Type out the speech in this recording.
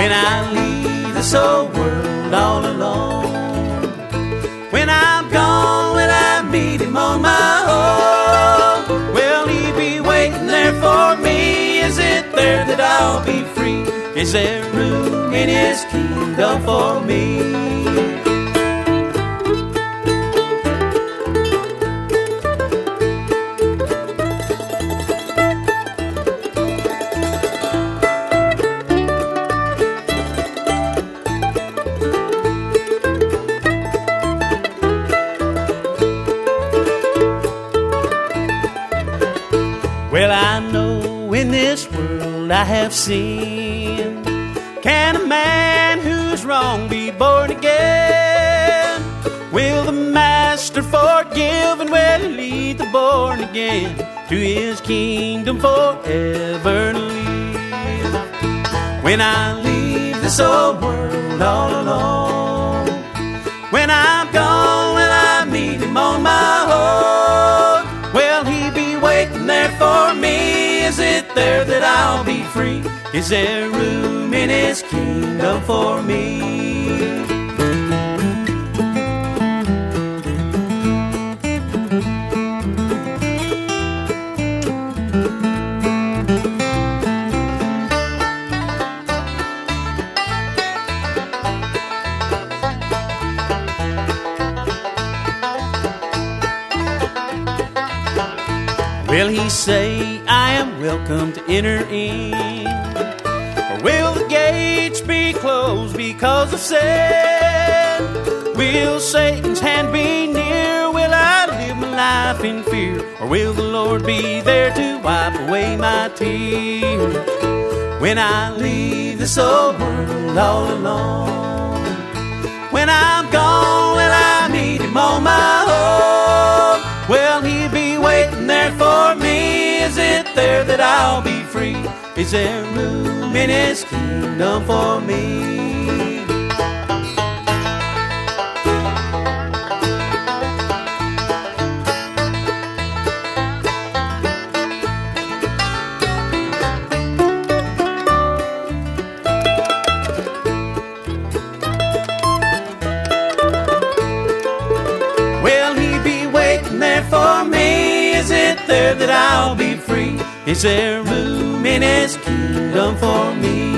when I leave this old world all alone. When I'm gone, when I meet him on my own, will he be waiting there for me? Is it there that I'll be free? Is there room in his kingdom for me? Well, I know in this world I have sinned. Can a man who's wrong be born again? Will the Master forgive and will he lead the born again to his kingdom forever to live? When I leave this old world all alone, when I'm gone, when I meet him on my own, will he be waiting there for me? Is it there that I'll be free? Is there room in his kingdom for me? Will he say, I am welcome to enter in? Or will the gates be closed because of sin? Will Satan's hand be near? Will I live my life in fear? Or will the Lord be there to wipe away my tears? When I leave this old world all alone, when I'm gone, will I meet him on my own? Will he be waiting there for me? Is it there that I'll be free? Is there room in his kingdom for me? Will he be waiting there for me? Is it there that I'll be free? Is there room in his kingdom for me?